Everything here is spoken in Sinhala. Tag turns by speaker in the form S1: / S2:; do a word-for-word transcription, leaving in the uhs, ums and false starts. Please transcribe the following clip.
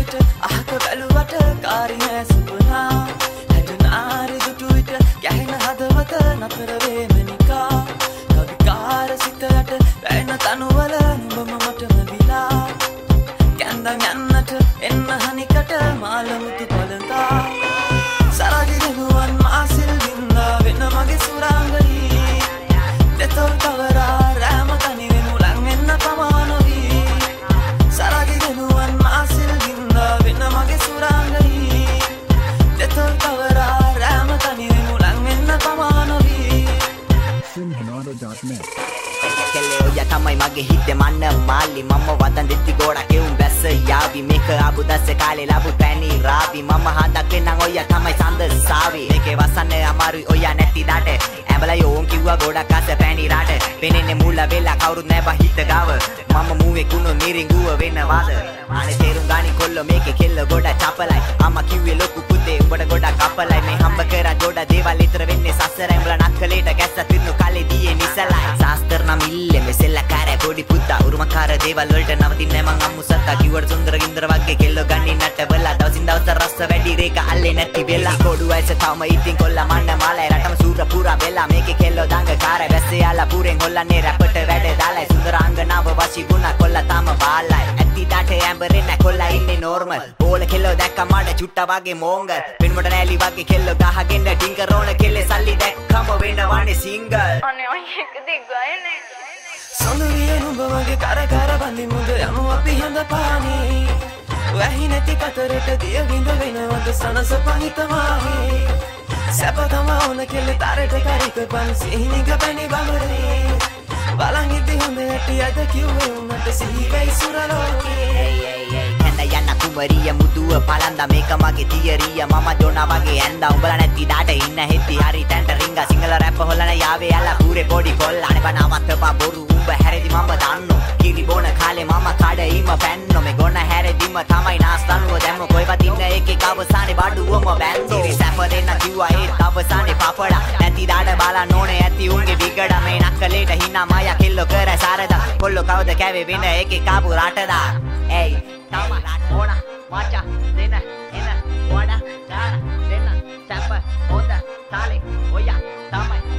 S1: විට අහක බැලුවට කාරිය සුපනා හැදුනාරි දුටු විට ගැහෙන හදවත නතර වේමනිකා කවිකාර සිතයට වැයෙන තනුවල නුඹම මටම විලා කැන්දන් යන්නට එන්න හනිකට මාළමුතු පළඳා සරාගි දෙනුවන් මාසිල් වින්දා වෙන මගේ සුරාංගනී දෙතොල් කවරා රෑම තනි වෙනු ලං වෙන්න පමානොවී සරාගි දෙනුවන් මාසිල් වින්දා වෙන මගේ සුරාංගනී දෙතොල් කවරා රෑම තනි වෙනු ලං වෙන්න පමානොවී
S2: Simhanada dot net
S3: කෙල්ලේ ඔය තමයි මගේ හිතේ මන්න මාලි මම වදන් දෙති ගෝඩ කෙවුම් බැස්ස යාවි මේක ආපු දැස්ස කාලේ ලැබු පැණි රාවි මම හදන්නේ නම් ඔය තමයි සඳ සාවි මේකේ වසන්නේ අමාරුයි ඔය නැති දාට ඇඹලා යෝන් කිව්වා ගෝඩක් අස්ස පැණි රාට පෙනෙන්නේ මුල වෙලා කවුරුත් නැබ හිත ගාව මම මූවේ කුණු නිරිඟුව වෙනවාද අනේ තේරුම් ගානි කොල්ල මේකේ කෙල්ල ගොඩ චපලයි අම්මා කිව්වේ ලොකු පුතේ උඹට ගොඩක් අපලයි මේ හම්බ කරා ගොඩ දේවල් ඉතර වෙන්නේ සසර ඇඹලා නක්කලේට ගැස්ස තින්නු කලේ දියේ නිසලයි සාස්තර නම් ඉල්ලේ මෙසෙල්ල කාරේ පොඩි පුතා උරුමකාර දේවල් වලට නවතින්නේ මං අම්මු සත්තා කිව්වට සුන්දර ගින්දර වගේ කෙල්ල ගන්නේ නැට බලා දවසින් දවස රස්ස වැඩි රේක අල්ලේ නැති වෙලා කොඩු ඇස තවම ඉතින් කොල්ල මන්න මාලයි රටම සූර පුරා වෙලා මේකේ කෙල්ල දඟ කාරේ වැස්සේ යාලා පුරෙන් හොල්ලන්නේ රැපට වැඩ දාලයි සුන්දරාංගනාව වශී වුණා කොල්ල තම බාලයි ඇති දාට ඇඹරේ නැ කොල්ල ඉන්නේ නෝර්මල් ඕල කෙල්ල දැක්ක මඩ චුට්ටා වගේ මොංගල් පින්මුඩ නෑලි වගේ කෙල්ල ගහගෙන ඩිංකර් ඕන කෙල්ලේ සල්ලි දැක්කම වෙනවනේ සිංගල්
S4: අනේ ඔය එක දෙගයනේ
S1: සොඳුරිය නුඹ වගේ කර කර බඳි මුද යමු අපි හඳ පානේ වැහි නැති කතරට දිය විඳ වෙනවද සනස පහිතවාගේ සැප තමා ඕන කෙල්ල තරට කරික පන් සිහිනික පැණි බඹරේ බලන් ඉති හොඳ ඇටි අද කිව්වේ උන්නට සිහිවයි සුරලෝකේ
S3: යන්න කුමරිය මුදුව පලන්ද මේක මගේ තියරිය මම ජොනා වගේ ඇන්දා උඹලා නැති දාට ඉන්න හෙත්ති හරි තැන්ට රිංගා සිංහල රැප් හොලන යාවේ යලා පුරේ පොඩි කොල්ල අනේ බනවත් පා බොරු උඹ හැරෙදි මම දන්නෝ කිරි බොන කාලේ මම කඩයිම පැන්නෝ මේ ගොන හැරෙදිම තමයි නාස්තනුව දැම්ම කොයිවත් ඉන්න එකේ අවසානේ බඩුවම බැන්දෝ ඉරි සැප දෙන්න කිව්වා ඒත් අවසානේ පපඩා නැති දාට බලන්න ඕනේ ඇති උන්ගේ විගඩ මේ නක්කලේට හිනා මායා කෙල්ල කර සාරදා කොල්ල කවුද කැවේ වෙන එකේ කාපු රටදා එයි Tama, ona, macha, dena, ena, wada, dana, dena, sapa, onda, tale, oya, tama.